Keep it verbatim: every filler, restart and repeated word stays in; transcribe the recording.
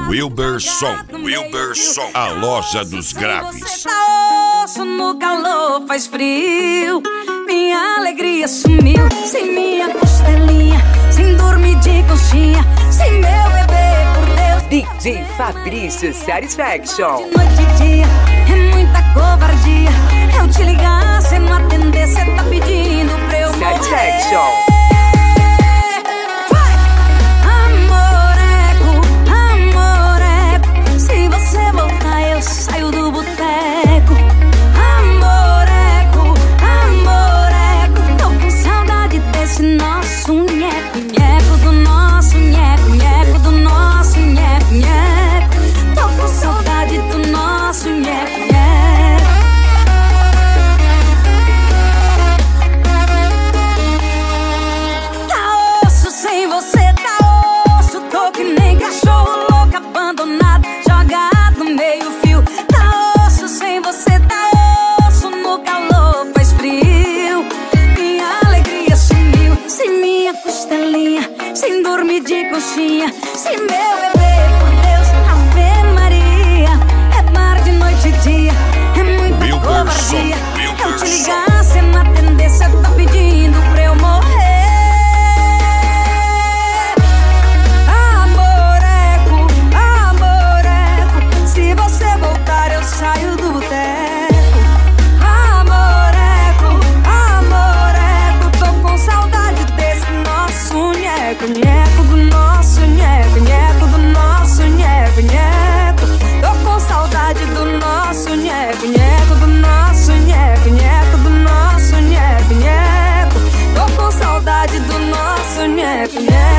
Wilberson, Wilberson, a loja dos graves. Você tá osso, no calor faz frio. Minha alegria sumiu, sem minha costelinha, sem dormir de conchinha, sem meu bebê, por Deus. D J Fabrício Satisfaction. De noite e dia, é muita covardia. Eu te ligar, cê não atender, cê tá pedindo pra eu morrer. Satisfaction. Saio do boteco, amoreco, amoreco. Tô com saudade desse nosso nheco, nheco, do nosso nheco, nheco, do nosso nheco, nheco. Tô com saudade do nosso nheco, nheco. Tá osso sem você, tá osso. Tô que nem cachorro louco abandonado, jogado no meio fio. Você tá osso, no calor faz frio. Minha alegria sumiu, sem minha costelinha, sem dormir de conchinha, sem meu bebê, por Deus, Ave Maria. É bar de noite e dia, é muita Wilberson, covardia. Wilberson. Eu te ligar, cê não atender, cê tá pedindo pra eu morrer. Amoreco, amoreco, se você voltar eu saio do boteco. Nheco do nosso nheco, nheco do nosso nheco, nheco. Tô com saudade do nosso nheco, nheco do nosso nheco, nheco do nosso nheco, nheco. Tô com saudade do nosso nheco, nheco.